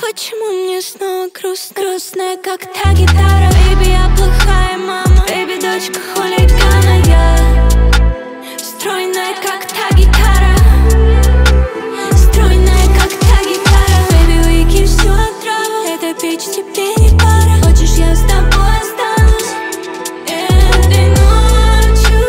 Почему мне снова грустно? Грустная, как та гитара. Бэйби, я плохая мама. Бэйби, дочка хулигана. Я стройная, как та гитара. Стройная, как та гитара. Бэйби, выкинь всю отраву. Эта печь тебе не пара. Хочешь, я с тобой останусь этой ночью?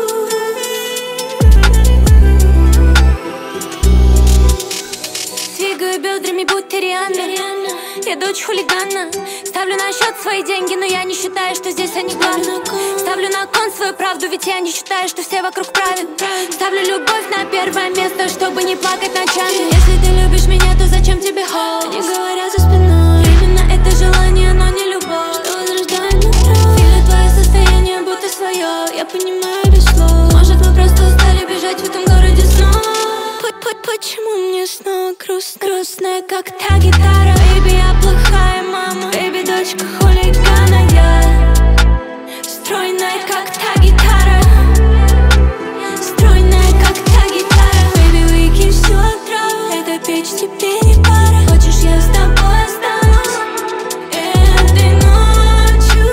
Двигаю бедрами, будто Рианна. Я дочь хулигана. Ставлю на счет свои деньги, но я не считаю, что здесь они главные. Ставлю на кон свою правду, ведь я не считаю, что все вокруг правят. Ставлю любовь на первое место, чтобы не плакать ночами. Если ты любишь меня, то зачем тебе холод? Не говоря за спиной. Временно это желание, но не любовь, что возрождает нутро. Или твое состояние будто свое, я понимаю без слов. Может, мы просто устали бежать в этом городе снова. Почему мне снова грустно? Грустная, как та гитара. Бэйби, я плохая мама. Бэйби, дочка хулигана. Я стройная, как та гитара. Стройная, как та гитара. Бэйби, выкинь всю отраву. Эта печь тебе не пара. Хочешь, я с тобой останусь этой ночью?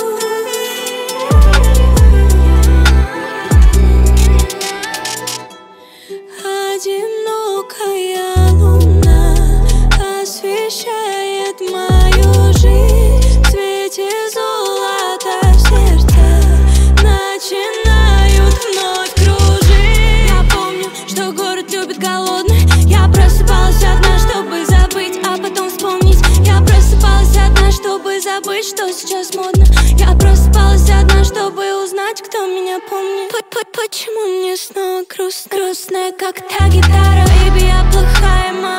Одинокая луна освещает мою жизнь. В свете золота сердца начинают вновь кружить. Я помню, что город любит голодных. Я просыпалась одна, чтобы забыть, а потом вспомнить. Я просыпалась одна, чтобы забыть, что сейчас модно. Я просыпалась одна, чтобы узнать, кто меня помнит. Почему мне снова грустно? Грустная, как та гитара. Бэйби, я плохая мама.